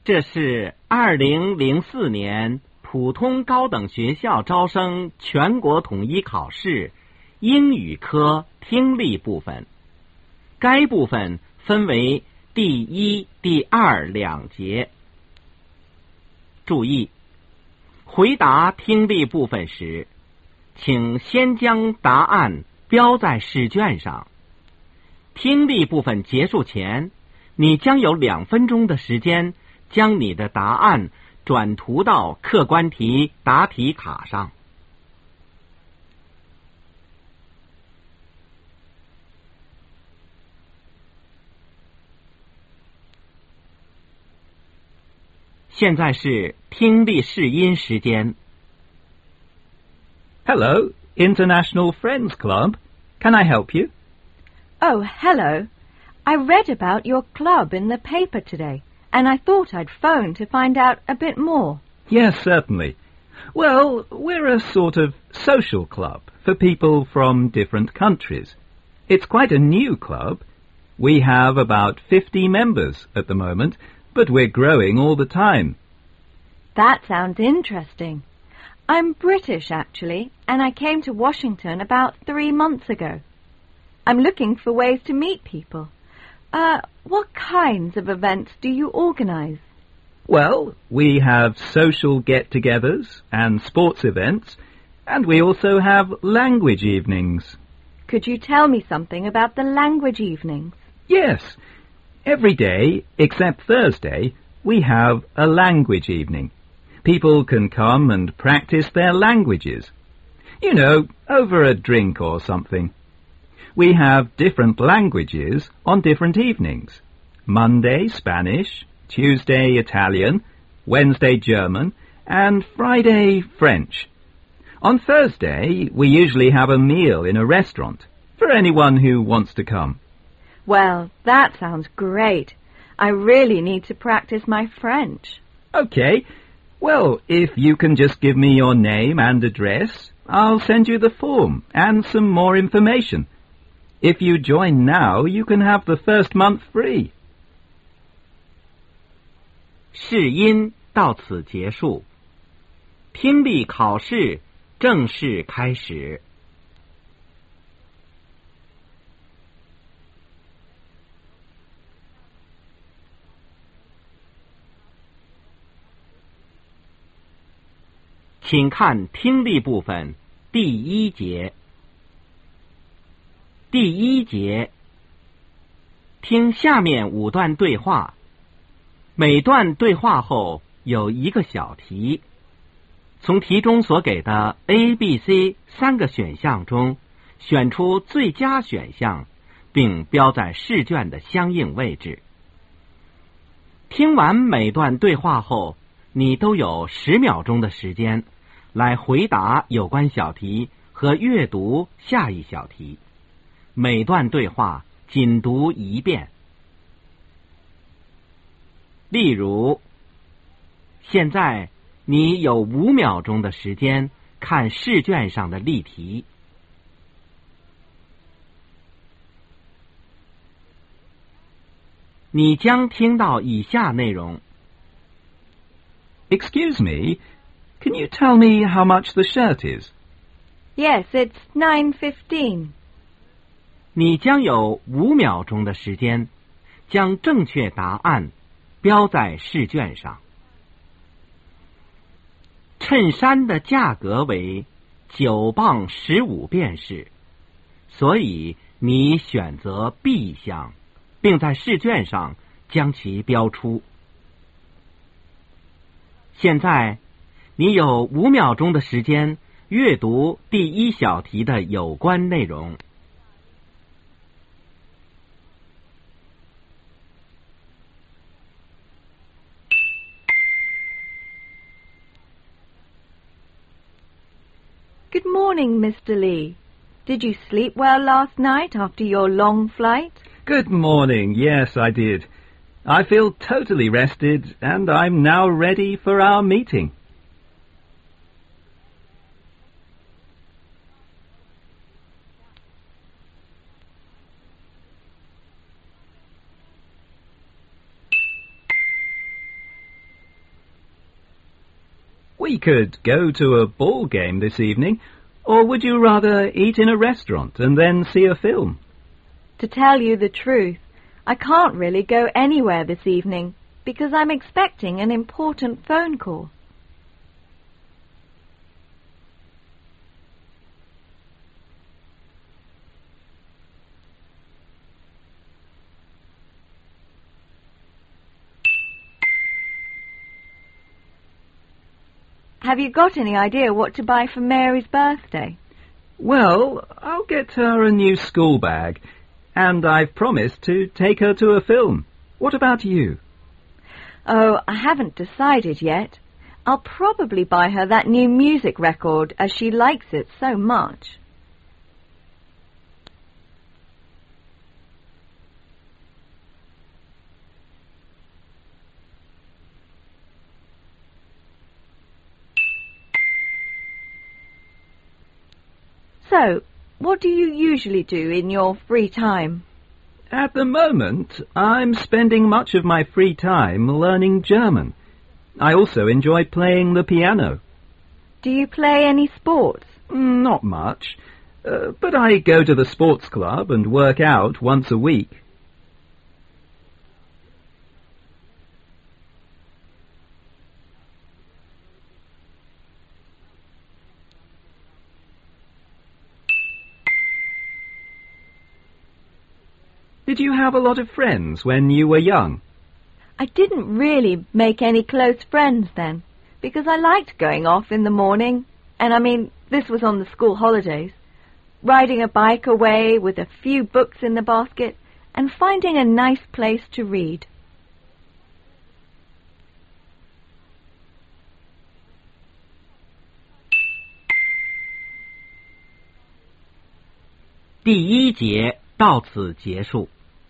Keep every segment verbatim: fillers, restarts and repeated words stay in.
这是二零零四年普通高等学校招生全国统一考试英语科听力部分。该部分分为第一、第二两节。注意，回答听力部分时，请先将答案标在试卷上。听力部分结束前，你将有两分钟的时间将你的答案转涂到客观题答题卡上。现在是听力试音时间。 Hello, International Friends Club. Can I help you? Oh, hello. I read about your club in the paper today, and I thought I'd phone to find out a bit more. Yes, certainly. Well, we're a sort of social club for people from different countries. It's quite a new club. We have about fifty members at the moment, but we're growing all the time. That sounds interesting. I'm British, actually, and I came to Washington about three months ago. I'm looking for ways to meet people. Uh, what kinds of events do you organise? Well, we have social get-togethers and sports events, and we also have language evenings. Could you tell me something about the language evenings? Yes. Every day, except Thursday, we have a language evening. People can come and practice their languages. You know, over a drink or something. We have different languages on different evenings. Monday, Spanish, Tuesday, Italian, Wednesday, German, and Friday, French. On Thursday, we usually have a meal in a restaurant for anyone who wants to come. Well, that sounds great. I really need to practice my French. Okay. Well, if you can just give me your name and address, I'll send you the form and some more information. If you join now, you can have the first month free. 试音到此结束，听力考试正式开始。请看听力部分第一节。第一节，听下面五段对话，每段对话后有一个小题，从题中所给的 A、B、C 三个选项中选出最佳选项，并标在试卷的相应位置。听完每段对话后，你都有十秒钟的时间来回答有关小题和阅读下一小题。每段对话仅读一遍。例如，现在你有五秒钟的时间看试卷上的例题。你将听到以下内容。 Excuse me, can you tell me how much the shirt is? Yes, it's nine fifteen. 你将有五秒钟的时间将正确答案标在试卷上。衬衫的价格为九磅十五便士，所以你选择 B 项，并在试卷上将其标出。现在你有五秒钟的时间阅读第一小题的有关内容。 Good morning, Mister Lee. Did you sleep well last night after your long flight? Good morning. Yes, I did. I feel totally rested, and I'm now ready for our meeting. We could go to a ball game this evening, or would you rather eat in a restaurant and then see a film? To tell you the truth, I can't really go anywhere this evening because I'm expecting an important phone call. Have you got any idea what to buy for Mary's birthday? Well, I'll get her a new school bag, and I've promised to take her to a film. What about you? Oh, I haven't decided yet. I'll probably buy her that new music record, as she likes it so much. So, what do you usually do in your free time? At the moment, I'm spending much of my free time learning German. I also enjoy playing the piano. Do you play any sports? Not much, uh, but I go to the sports club and work out once a week. Did you have a lot of friends when you were young? I didn't really make any close friends then, because I liked going off in the morning, and I mean, this was on the school holidays, riding a bike away with a few books in the basket, and finding a nice place to read. 第一节到此结束。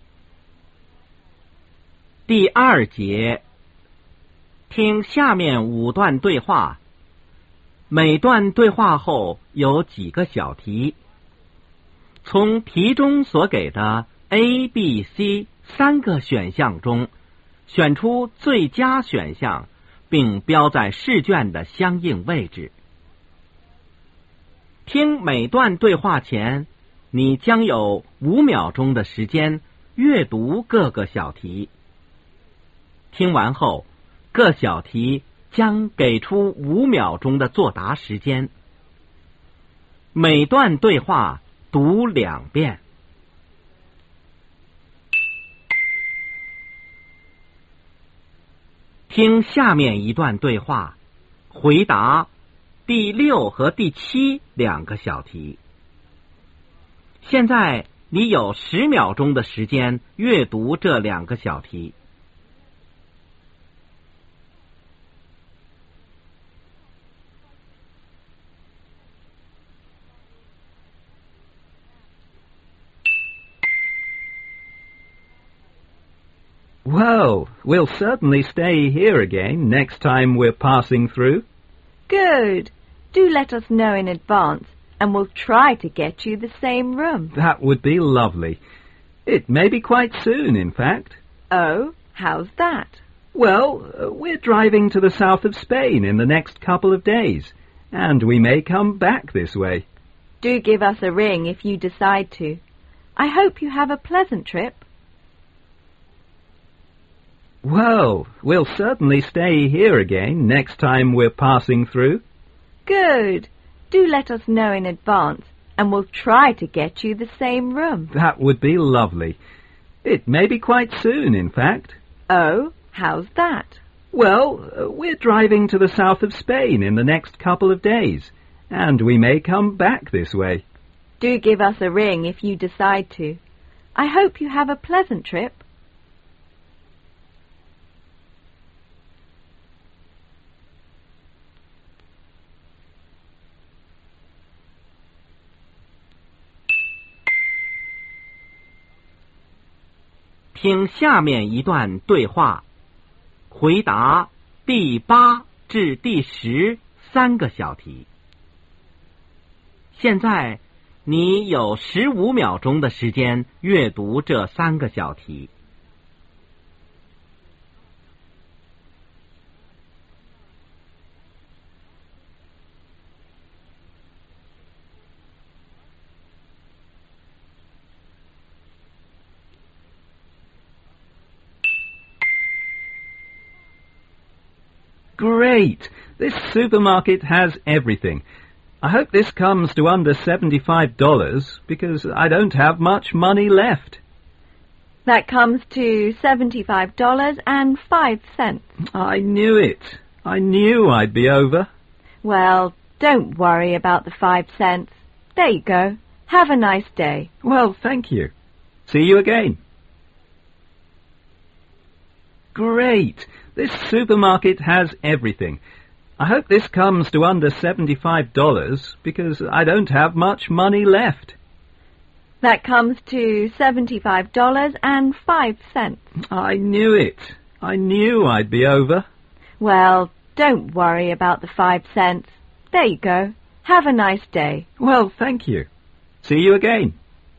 第二节，听下面五段对话，每段对话后有几个小题。从题中所给的 A、B、C 三个选项中，选出最佳选项，并标在试卷的相应位置。听每段对话前，你将有五秒钟的时间阅读各个小题。听完后，各小题将给出五秒钟的作答时间。每段对话读两遍。听下面一段对话，回答第六和第七两个小题。现在你有十秒钟的时间阅读这两个小题。 Well, we'll certainly stay here again next time we're passing through. Good. Do let us know in advance, and we'll try to get you the same room. That would be lovely. It may be quite soon, in fact. Oh, how's that? Well, uh, we're driving to the south of Spain in the next couple of days, and we may come back this way. Do give us a ring if you decide to. I hope you have a pleasant trip. Well, we'll certainly stay here again next time we're passing through. Good. Do let us know in advance, and we'll try to get you the same room. That would be lovely. It may be quite soon, in fact. Oh, how's that? Well, uh, we're driving to the south of Spain in the next couple of days, and we may come back this way. Do give us a ring if you decide to. I hope you have a pleasant trip. 听下面一段对话，回答第八至第十三个小题。现在你有十五秒钟的时间阅读这三个小题。 Great! This supermarket has everything. I hope this comes to under seventy-five dollars because I don't have much money left. That comes to seventy-five dollars and five cents. I knew it. I knew I'd be over. Well, don't worry about the five cents. There you go. Have a nice day. Well, thank you. See you again. Great! This supermarket has everything. I hope this comes to under seventy-five dollars because I don't have much money left. That comes to seventy-five dollars and five cents. I knew it. I knew I'd be over. Well, don't worry about the five cents. There you go. Have a nice day. Well, thank you. See you again.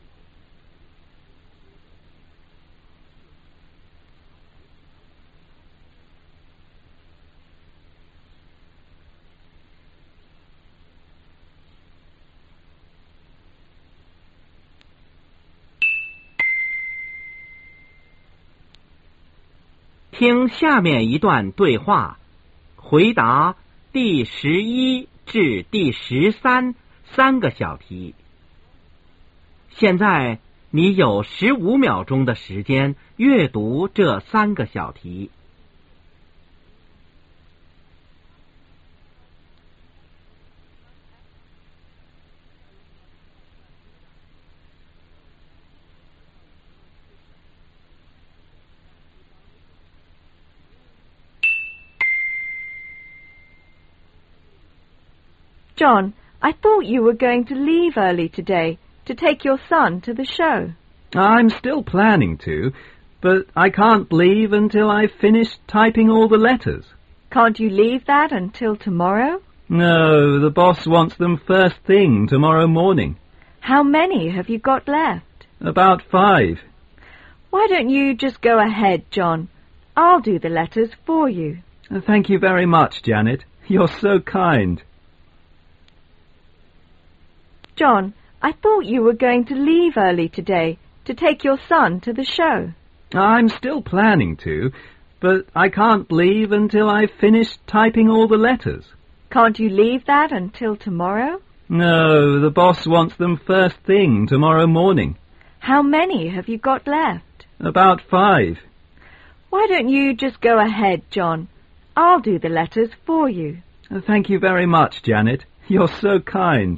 听下面一段对话，回答第十一至第十三三个小题。现在你有十五秒钟的时间阅读这三个小题。 John, I thought you were going to leave early today to take your son to the show. I'm still planning to, but I can't leave until I've finished typing all the letters. Can't you leave that until tomorrow? No, the boss wants them first thing tomorrow morning. How many have you got left? About five. Why don't you just go ahead, John? I'll do the letters for you. Thank you very much, Janet. You're so kind. John, I thought you were going to leave early today to take your son to the show. I'm still planning to, but I can't leave until I've finished typing all the letters. Can't you leave that until tomorrow? No, the boss wants them first thing tomorrow morning. How many have you got left? About five. Why don't you just go ahead, John? I'll do the letters for you. Thank you very much, Janet. You're so kind.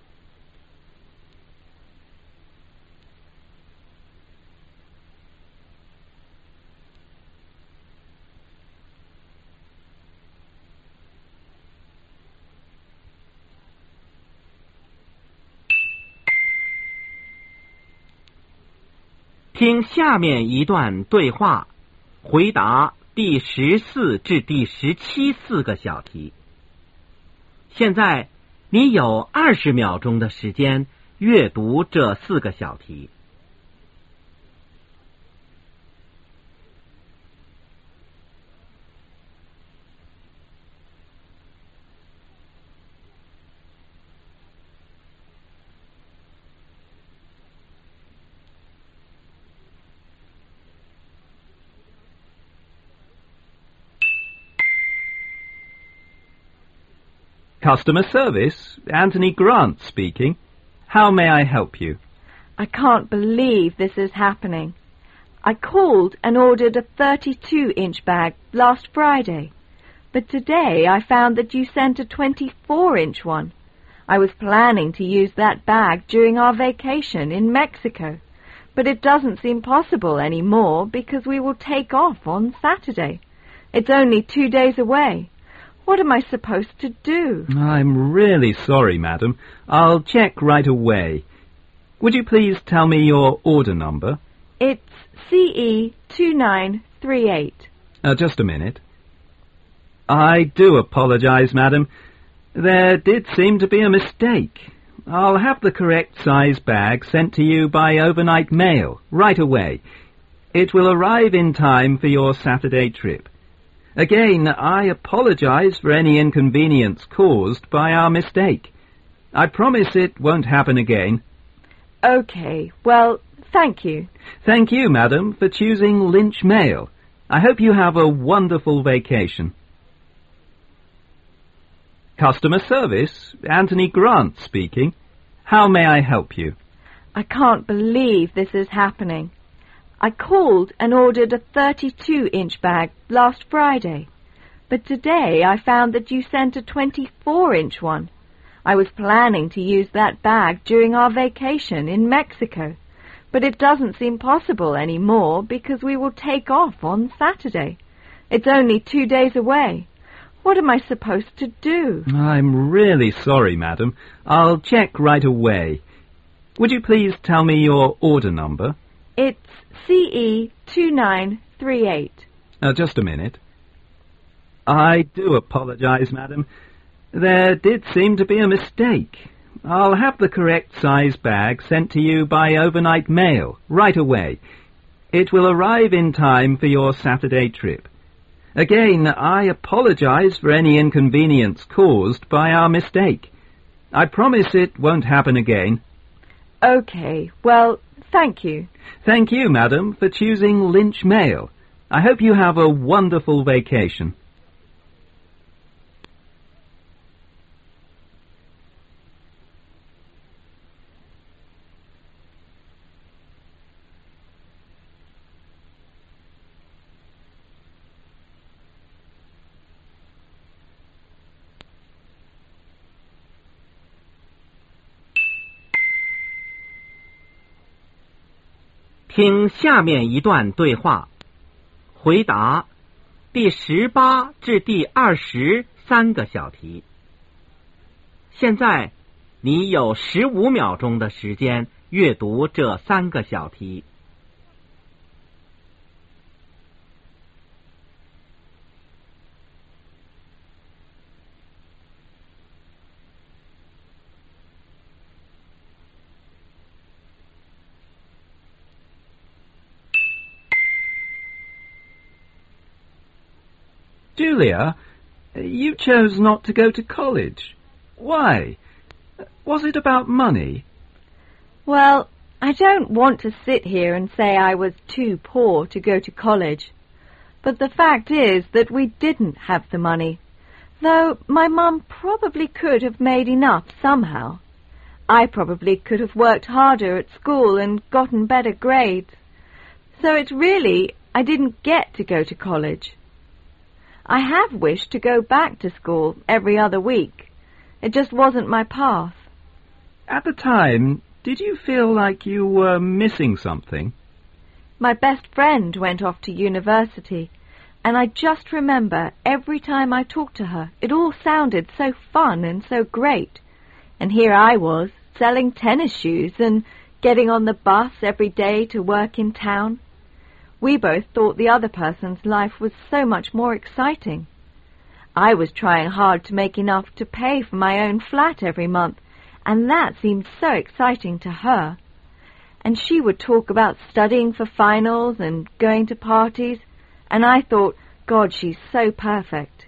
听下面一段对话，回答第十四至第十七四个小题。现在你有二十秒钟的时间阅读这四个小题。 Customer service, Anthony Grant speaking. How may I help you? I can't believe this is happening. I called and ordered a thirty-two inch bag last Friday, but today I found that you sent a twenty-four inch one. I was planning to use that bag during our vacation in Mexico, but it doesn't seem possible anymore because we will take off on Saturday. It's only two days away. What am I supposed to do? I'm really sorry, madam. I'll check right away. Would you please tell me your order number? It's C E two nine three eight. Uh, just a minute. I do apologize, madam. There did seem to be a mistake. I'll have the correct size bag sent to you by overnight mail right away. It will arrive in time for your Saturday trip. Again, I apologize for any inconvenience caused by our mistake. I promise it won't happen again. Okay, well, thank you. Thank you, madam, for choosing Lynch Mail. I hope you have a wonderful vacation. Customer service, Anthony Grant speaking. How may I help you? I can't believe this is happening. I called and ordered a thirty-two inch bag last Friday, but today I found that you sent a twenty-four inch one. I was planning to use that bag during our vacation in Mexico, but it doesn't seem possible anymore because we will take off on Saturday. It's only two days away. What am I supposed to do? I'm really sorry, madam. I'll check right away. Would you please tell me your order number? It's C E two nine three eight. Uh, just a minute. I do apologize, madam. There did seem to be a mistake. I'll have the correct size bag sent to you by overnight mail right away. It will arrive in time for your Saturday trip. Again, I apologize for any inconvenience caused by our mistake. I promise it won't happen again. Okay, well, thank you. Thank you, madam, for choosing Lynch Mail. I hope you have a wonderful vacation. 听下面一段对话，回答第十八至第二十三个小题。现在你有十五秒钟的时间阅读这三个小题。 Julia, you chose not to go to college. Why? Was it about money? Well, I don't want to sit here and say I was too poor to go to college. But the fact is that we didn't have the money, though my mum probably could have made enough somehow. I probably could have worked harder at school and gotten better grades. So it's really I didn't get to go to college. I have wished to go back to school every other week. It just wasn't my path. At the time, did you feel like you were missing something? My best friend went off to university, and I just remember every time I talked to her, it all sounded so fun and so great. And here I was, selling tennis shoes and getting on the bus every day to work in town. We both thought the other person's life was so much more exciting. I was trying hard to make enough to pay for my own flat every month, and that seemed so exciting to her. And she would talk about studying for finals and going to parties, and I thought, God, she's so perfect.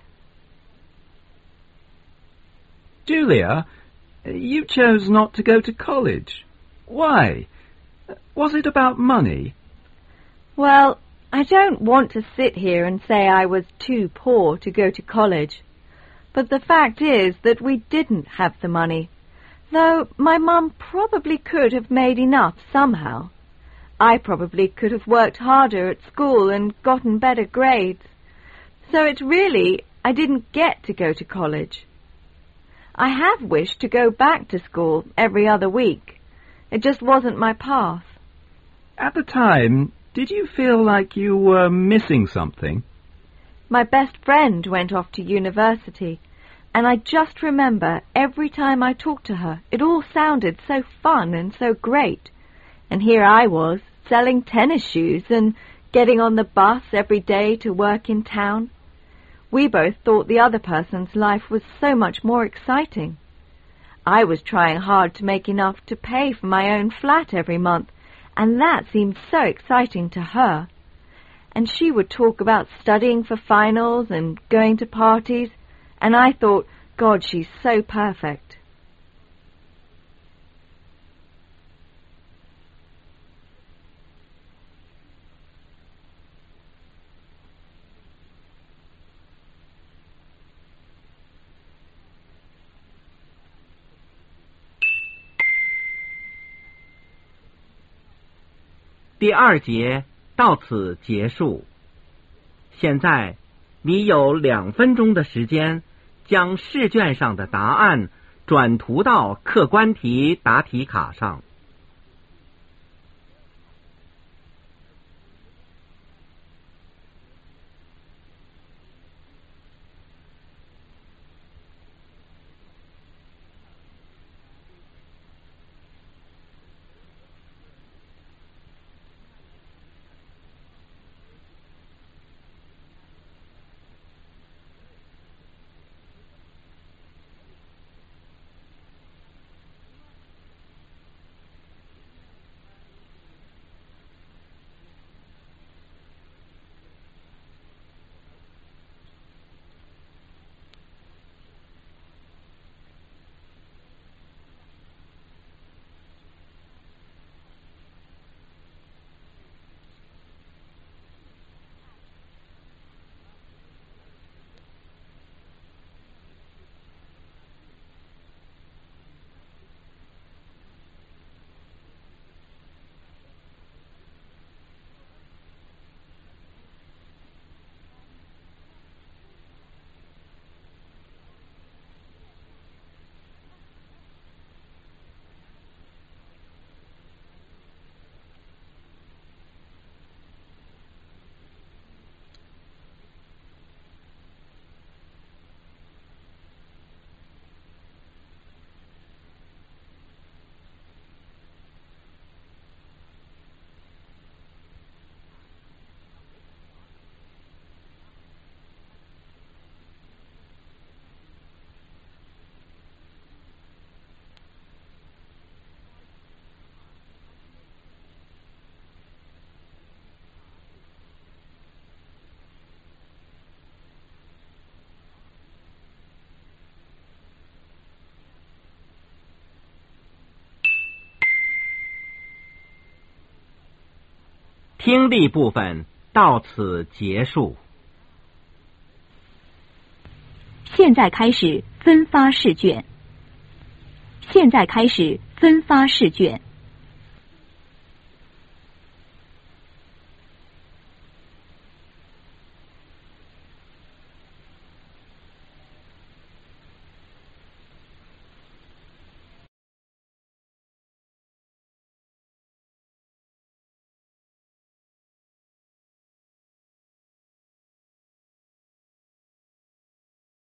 Julia, you chose not to go to college. Why? Was it about money? Well, I don't want to sit here and say I was too poor to go to college. But the fact is that we didn't have the money, though my mum probably could have made enough somehow. I probably could have worked harder at school and gotten better grades. So it's really I didn't get to go to college. I have wished to go back to school every other week. It just wasn't my path. At the time, did you feel like you were missing something? My best friend went off to university, and I just remember every time I talked to her, it all sounded so fun and so great. And here I was, selling tennis shoes and getting on the bus every day to work in town. We both thought the other person's life was so much more exciting. I was trying hard to make enough to pay for my own flat every month, and that seemed so exciting to her. And she would talk about studying for finals and going to parties, and I thought, God, she's so perfect. 第二节到此结束。现在你有两分钟的时间，将试卷上的答案转涂到客观题答题卡上。听力部分到此结束。 现在开始分发试卷。现在开始分发试卷。